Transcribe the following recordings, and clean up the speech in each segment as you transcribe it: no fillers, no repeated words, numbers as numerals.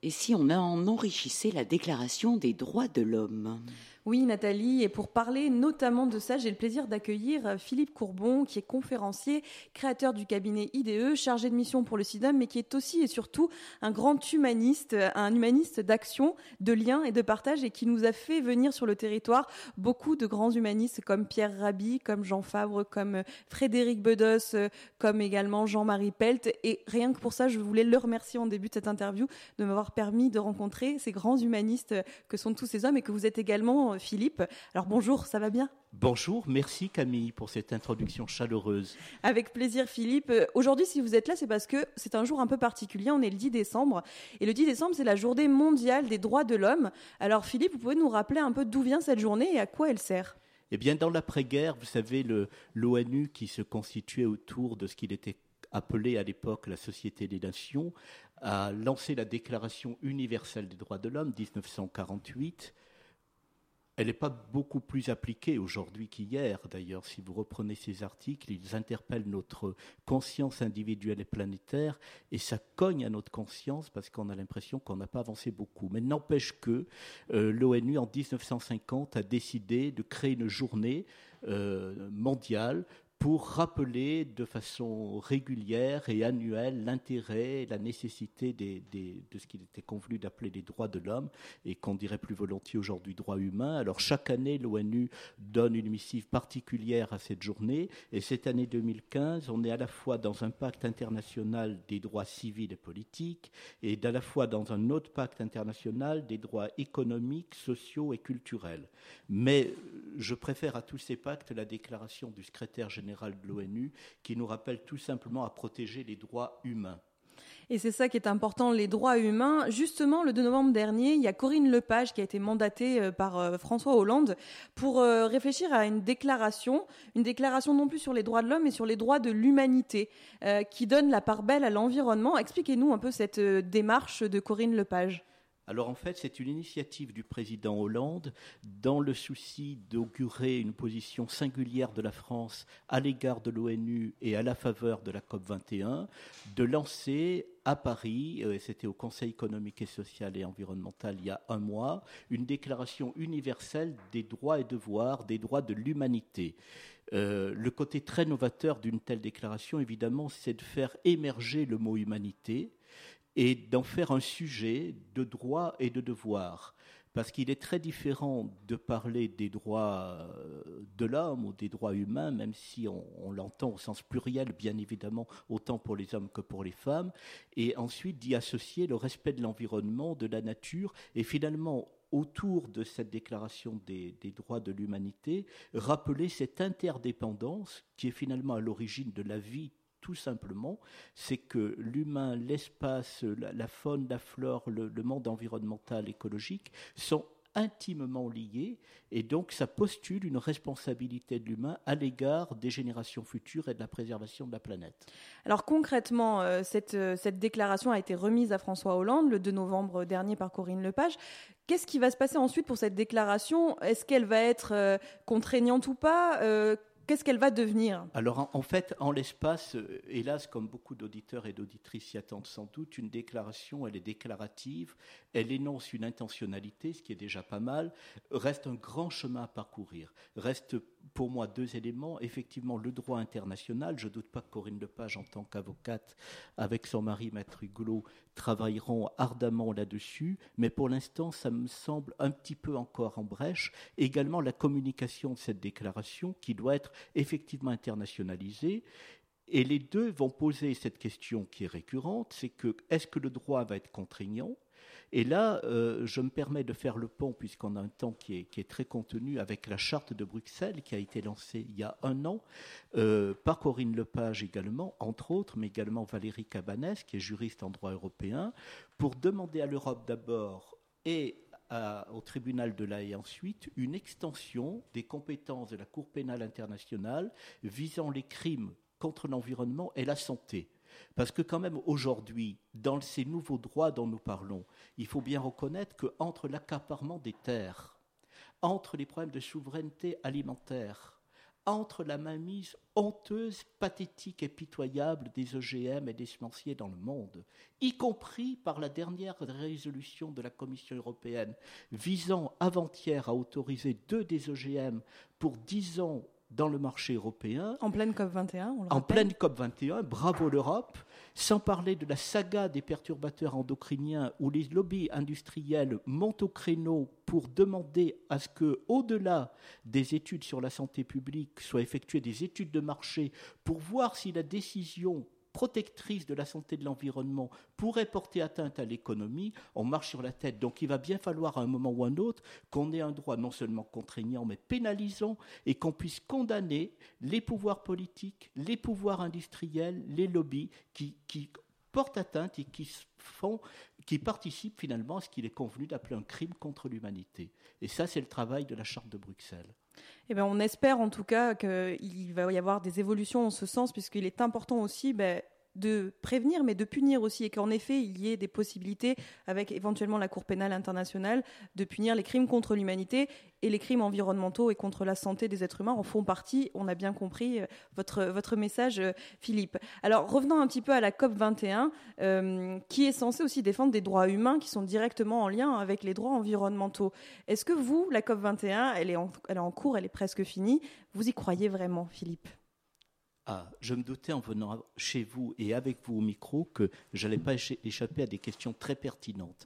Et si on en enrichissait la Déclaration des droits de l'homme ? Oui, Nathalie, et pour parler notamment de ça, j'ai le plaisir d'accueillir Philippe Courbon, qui est conférencier, créateur du cabinet IDE, chargé de mission pour le SIDOM, mais qui est aussi et surtout un humaniste d'action, de lien et de partage, et qui nous a fait venir sur le territoire beaucoup de grands humanistes comme Pierre Rabhi, comme Jean Fabre, comme Frédéric Bedos, comme également Jean-Marie Pelt. Et rien que pour ça, je voulais le remercier en début de cette interview de m'avoir permis de rencontrer ces grands humanistes que sont tous ces hommes et que vous êtes également, Philippe. Alors bonjour, ça va bien ? Bonjour, merci Camille pour cette introduction chaleureuse. Avec plaisir Philippe. Aujourd'hui, si vous êtes là, c'est parce que c'est un jour un peu particulier. On est le 10 décembre. Et le 10 décembre, c'est la journée mondiale des droits de l'homme. Alors Philippe, vous pouvez nous rappeler un peu d'où vient cette journée et à quoi elle sert ? Eh bien, dans l'après-guerre, vous savez, l'ONU qui se constituait autour de ce qu'il était appelé à l'époque la Société des Nations, a lancé la Déclaration universelle des droits de l'homme, 1948. Elle n'est pas beaucoup plus appliquée aujourd'hui qu'hier. D'ailleurs, si vous reprenez ces articles, ils interpellent notre conscience individuelle et planétaire, et ça cogne à notre conscience parce qu'on a l'impression qu'on n'a pas avancé beaucoup. Mais n'empêche que l'ONU, en 1950, a décidé de créer une journée mondiale pour rappeler de façon régulière et annuelle l'intérêt et la nécessité de ce qu'il était convenu d'appeler les droits de l'homme et qu'on dirait plus volontiers aujourd'hui droits humains. Alors chaque année, l'ONU donne une missive particulière à cette journée et cette année 2015, on est à la fois dans un pacte international des droits civils et politiques et à la fois dans un autre pacte international des droits économiques, sociaux et culturels. Mais je préfère à tous ces pactes la déclaration du secrétaire général de l'ONU qui nous rappelle tout simplement à protéger les droits humains. Et c'est ça qui est important, les droits humains. Justement, le 2 novembre dernier, il y a Corinne Lepage qui a été mandatée par François Hollande pour réfléchir à une déclaration non plus sur les droits de l'homme, mais sur les droits de l'humanité, qui donne la part belle à l'environnement. Expliquez-nous un peu cette démarche de Corinne Lepage. Alors en fait, c'est une initiative du président Hollande dans le souci d'augurer une position singulière de la France à l'égard de l'ONU et à la faveur de la COP21, de lancer à Paris, c'était au Conseil économique et social et environnemental il y a un mois, une déclaration universelle des droits et devoirs, des droits de l'humanité. Le côté très novateur d'une telle déclaration, évidemment, c'est de faire émerger le mot humanité et d'en faire un sujet de droits et de devoirs. Parce qu'il est très différent de parler des droits de l'homme ou des droits humains, même si on l'entend au sens pluriel, bien évidemment, autant pour les hommes que pour les femmes, et ensuite d'y associer le respect de l'environnement, de la nature, et finalement, autour de cette déclaration des droits de l'humanité, rappeler cette interdépendance qui est finalement à l'origine de la vie. Tout simplement, c'est que l'humain, l'espace, la faune, la flore, le monde environnemental, écologique sont intimement liés et donc ça postule une responsabilité de l'humain à l'égard des générations futures et de la préservation de la planète. Alors concrètement, cette déclaration a été remise à François Hollande le 2 novembre dernier par Corinne Lepage. Qu'est-ce qui va se passer ensuite pour cette déclaration ? Est-ce qu'elle va être contraignante ou pas ? Qu'est-ce qu'elle va devenir ? Alors en fait, en l'espace, hélas, comme beaucoup d'auditeurs et d'auditrices s'y attendent sans doute, une déclaration, elle est déclarative, elle énonce une intentionnalité, ce qui est déjà pas mal, reste un grand chemin à parcourir. Reste pour moi deux éléments, effectivement le droit international, je ne doute pas que Corinne Lepage, en tant qu'avocate, avec son mari Maître Hulot, travailleront ardemment là-dessus, mais pour l'instant, ça me semble un petit peu encore en brèche. Également la communication de cette déclaration qui doit être effectivement internationalisée. Et les deux vont poser cette question qui est récurrente, c'est que est-ce que le droit va être contraignant ? Et là, je me permets de faire le pont, puisqu'on a un temps qui est très contenu, avec la charte de Bruxelles qui a été lancée il y a un an, par Corinne Lepage également, entre autres, mais également Valérie Cabanès, qui est juriste en droit européen, pour demander à l'Europe d'abord et au tribunal de l'Haye ensuite une extension des compétences de la Cour pénale internationale visant les crimes contre l'environnement et la santé. Parce que quand même aujourd'hui, dans ces nouveaux droits dont nous parlons, il faut bien reconnaître qu'entre l'accaparement des terres, entre les problèmes de souveraineté alimentaire, entre la mainmise honteuse, pathétique et pitoyable des OGM et des semenciers dans le monde, y compris par la dernière résolution de la Commission européenne visant avant-hier à autoriser 2 des OGM pour 10 ans dans le marché européen. En pleine COP21, on le rappelle. En pleine COP21, bravo l'Europe, sans parler de la saga des perturbateurs endocriniens où les lobbies industriels montent au créneau pour demander à ce que, au-delà des études sur la santé publique, soient effectuées des études de marché pour voir si la décision protectrice de la santé de l'environnement pourrait porter atteinte à l'économie. On marche sur la tête. Donc il va bien falloir à un moment ou à un autre qu'on ait un droit non seulement contraignant mais pénalisant et qu'on puisse condamner les pouvoirs politiques, les pouvoirs industriels, les lobbies qui portent atteinte et qui participent finalement à ce qu'il est convenu d'appeler un crime contre l'humanité. Et ça, c'est le travail de la Charte de Bruxelles. Eh bien, on espère en tout cas qu'il va y avoir des évolutions en ce sens, puisqu'il est important aussi de prévenir, mais de punir aussi, et qu'en effet, il y ait des possibilités, avec éventuellement la Cour pénale internationale, de punir les crimes contre l'humanité, et les crimes environnementaux et contre la santé des êtres humains en font partie. On a bien compris votre message, Philippe. Alors, revenons un petit peu à la COP21, qui est censée aussi défendre des droits humains qui sont directement en lien avec les droits environnementaux. Est-ce que vous, la COP21, elle est en cours, elle est presque finie, vous y croyez vraiment, Philippe ? Je me doutais en venant chez vous et avec vous au micro que je n'allais pas échapper à des questions très pertinentes.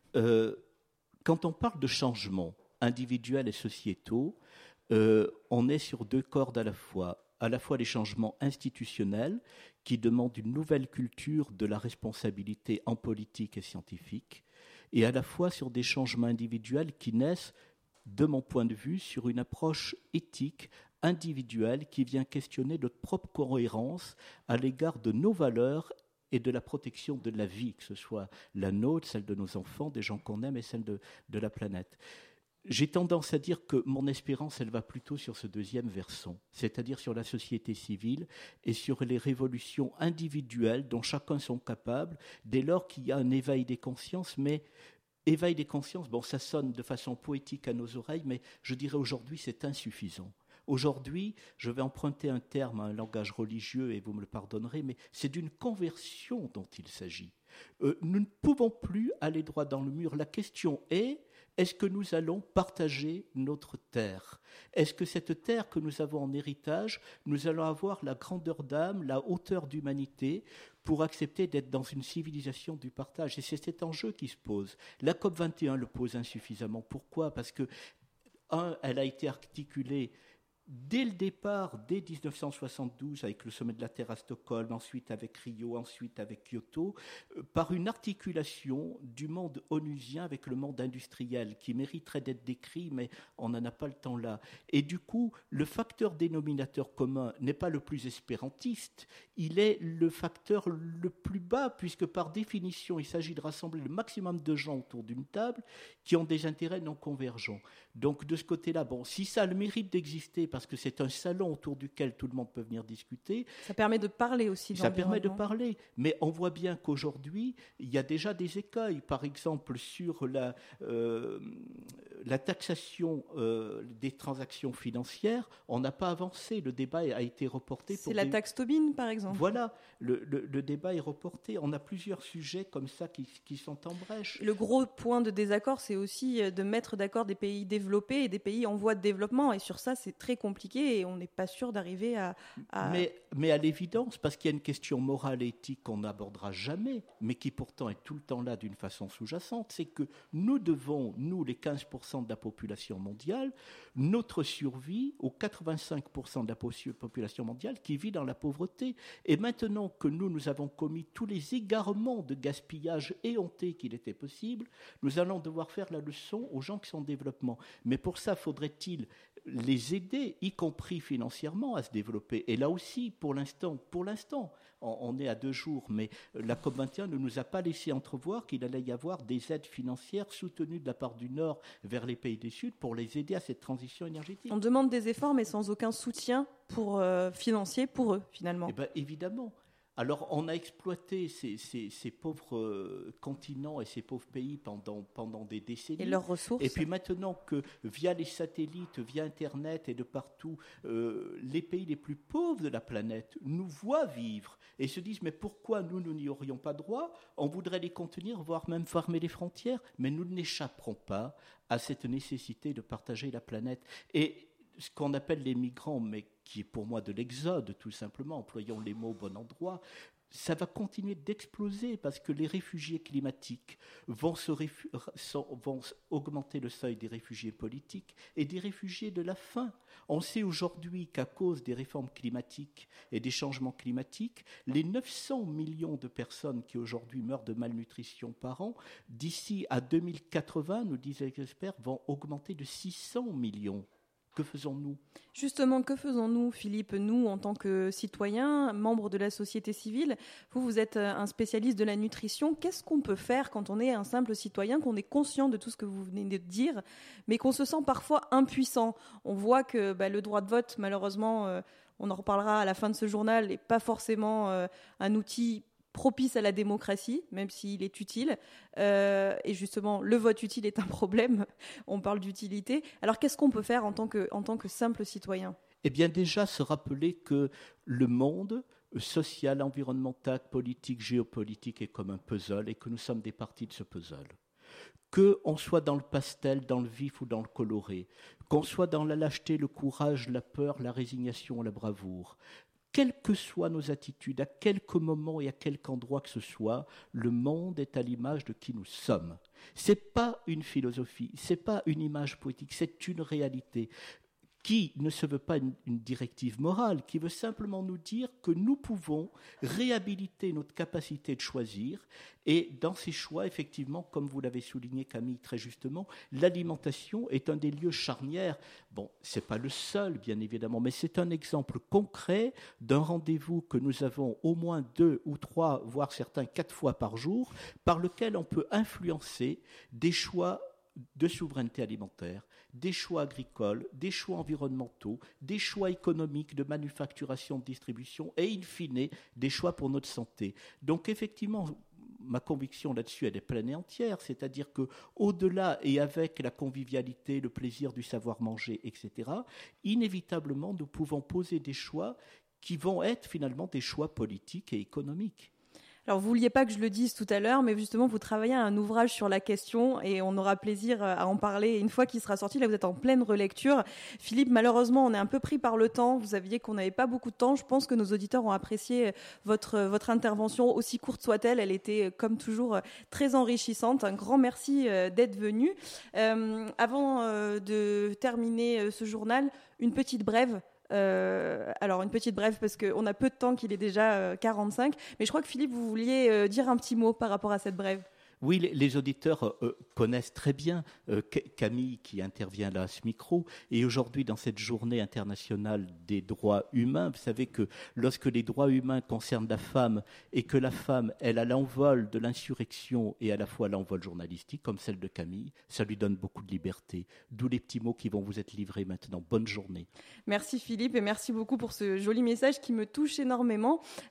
Quand on parle de changements individuels et sociétaux, on est sur 2 cordes à la fois les changements institutionnels qui demandent une nouvelle culture de la responsabilité en politique et scientifique, et à la fois sur des changements individuels qui naissent, de mon point de vue, sur une approche éthique individuelle qui vient questionner notre propre cohérence à l'égard de nos valeurs et de la protection de la vie, que ce soit la nôtre, celle de nos enfants, des gens qu'on aime et celle de la planète. J'ai tendance à dire que mon espérance, elle va plutôt sur ce deuxième versant, c'est-à-dire sur la société civile et sur les révolutions individuelles dont chacun sont capables, dès lors qu'il y a un éveil des consciences, mais éveil des consciences, ça sonne de façon poétique à nos oreilles, mais je dirais aujourd'hui c'est insuffisant. Aujourd'hui, je vais emprunter un terme, un langage religieux, et vous me le pardonnerez, mais c'est d'une conversion dont il s'agit. Nous ne pouvons plus aller droit dans le mur. La question est-ce que nous allons partager notre terre ? Est-ce que cette terre que nous avons en héritage, nous allons avoir la grandeur d'âme, la hauteur d'humanité pour accepter d'être dans une civilisation du partage ? Et c'est cet enjeu qui se pose. La COP21 le pose insuffisamment. Pourquoi ? Parce que, elle a été articulée dès le départ, dès 1972, avec le sommet de la Terre à Stockholm, ensuite avec Rio, ensuite avec Kyoto, par une articulation du monde onusien avec le monde industriel, qui mériterait d'être décrit, mais on n'en a pas le temps là. Et du coup, le facteur dénominateur commun n'est pas le plus espérantiste, il est le facteur le plus bas, puisque par définition, il s'agit de rassembler le maximum de gens autour d'une table qui ont des intérêts non convergents. Donc de ce côté-là, si ça a le mérite d'exister, parce que c'est un salon autour duquel tout le monde peut venir discuter. Ça permet de parler aussi. Ça permet de parler, mais on voit bien qu'aujourd'hui, il y a déjà des écueils. Par exemple, sur la taxation des transactions financières, on n'a pas avancé. Le débat a été reporté. C'est la taxe Tobin, par exemple. Voilà, le débat est reporté. On a plusieurs sujets comme ça qui sont en brèche. Le gros point de désaccord, c'est aussi de mettre d'accord des pays développés et des pays en voie de développement. Et sur ça, c'est très compliqué et on n'est pas sûr d'arriver à... Mais à l'évidence, parce qu'il y a une question morale et éthique qu'on n'abordera jamais, mais qui pourtant est tout le temps là d'une façon sous-jacente, c'est que nous devons, nous les 15% de la population mondiale, notre survie aux 85% de la population mondiale qui vit dans la pauvreté. Et maintenant que nous avons commis tous les égarements de gaspillage éhonté qu'il était possible, nous allons devoir faire la leçon aux gens qui sont en développement. Mais pour ça, faudrait-il les aider, y compris financièrement, à se développer. Et là aussi, pour l'instant, on est à 2 jours, mais la COP21 ne nous a pas laissé entrevoir qu'il allait y avoir des aides financières soutenues de la part du Nord vers les pays du Sud pour les aider à cette transition énergétique. On demande des efforts, mais sans aucun soutien financier pour eux, finalement. Eh bien, évidemment. Alors, on a exploité ces pauvres continents et ces pauvres pays pendant des décennies. Et leurs ressources. Et puis maintenant que, via les satellites, via Internet et de partout, les pays les plus pauvres de la planète nous voient vivre et se disent « mais pourquoi nous n'y aurions pas droit ? On voudrait les contenir, voire même fermer les frontières, mais nous n'échapperons pas à cette nécessité de partager la planète. » Et ce qu'on appelle les migrants, mais qui est pour moi de l'exode, tout simplement, employons les mots au bon endroit, ça va continuer d'exploser parce que les réfugiés climatiques vont augmenter le seuil des réfugiés politiques et des réfugiés de la faim. On sait aujourd'hui qu'à cause des réformes climatiques et des changements climatiques, les 900 millions de personnes qui aujourd'hui meurent de malnutrition par an, d'ici à 2080, nous disent les experts, vont augmenter de 600 millions. Que faisons-nous ? Justement, que faisons-nous, Philippe, nous, en tant que citoyens, membres de la société civile ? Vous êtes un spécialiste de la nutrition. Qu'est-ce qu'on peut faire quand on est un simple citoyen, qu'on est conscient de tout ce que vous venez de dire, mais qu'on se sent parfois impuissant ? On voit que le droit de vote, malheureusement, on en reparlera à la fin de ce journal, n'est pas forcément un outil propice à la démocratie, même s'il est utile. Et justement, le vote utile est un problème. On parle d'utilité. Alors, qu'est-ce qu'on peut faire en tant que simple citoyen ? Eh bien, déjà, se rappeler que le monde social, environnemental, politique, géopolitique est comme un puzzle et que nous sommes des parties de ce puzzle. Qu'on soit dans le pastel, dans le vif ou dans le coloré, qu'on soit dans la lâcheté, le courage, la peur, la résignation, la bravoure, quelles que soient nos attitudes, à quelque moment et à quelque endroit que ce soit, le monde est à l'image de qui nous sommes. Ce n'est pas une philosophie, ce n'est pas une image poétique, c'est une réalité qui ne se veut pas une directive morale, qui veut simplement nous dire que nous pouvons réhabiliter notre capacité de choisir. Et dans ces choix, effectivement, comme vous l'avez souligné, Camille, très justement, l'alimentation est un des lieux charnières. Bon, ce n'est pas le seul, bien évidemment, mais c'est un exemple concret d'un rendez-vous que nous avons au moins 2 ou 3, voire certains 4 fois par jour, par lequel on peut influencer des choix de souveraineté alimentaire, des choix agricoles, des choix environnementaux, des choix économiques, de manufacturation, de distribution et, in fine, des choix pour notre santé. Donc, effectivement, ma conviction là-dessus, elle est pleine et entière, c'est-à-dire qu'au-delà et avec la convivialité, le plaisir du savoir-manger, etc., inévitablement, nous pouvons poser des choix qui vont être finalement des choix politiques et économiques. Alors, vous ne vouliez pas que je le dise tout à l'heure, mais justement, vous travaillez à un ouvrage sur la question et on aura plaisir à en parler une fois qu'il sera sorti. Là, vous êtes en pleine relecture. Philippe, malheureusement, on est un peu pris par le temps. Vous saviez qu'on n'avait pas beaucoup de temps. Je pense que nos auditeurs ont apprécié votre intervention, aussi courte soit-elle. Elle était, comme toujours, très enrichissante. Un grand merci d'être venu. Avant de terminer ce journal, une petite brève. Alors une petite brève parce qu'on a peu de temps, qu'il est déjà 45, mais je crois que Philippe, vous vouliez dire un petit mot par rapport à cette brève. Oui, les auditeurs connaissent très bien Camille qui intervient là à ce micro. Et aujourd'hui, dans cette journée internationale des droits humains, vous savez que lorsque les droits humains concernent la femme et que la femme, elle a l'envol de l'insurrection et à la fois l'envol journalistique, comme celle de Camille, ça lui donne beaucoup de liberté. D'où les petits mots qui vont vous être livrés maintenant. Bonne journée. Merci Philippe et merci beaucoup pour ce joli message qui me touche énormément.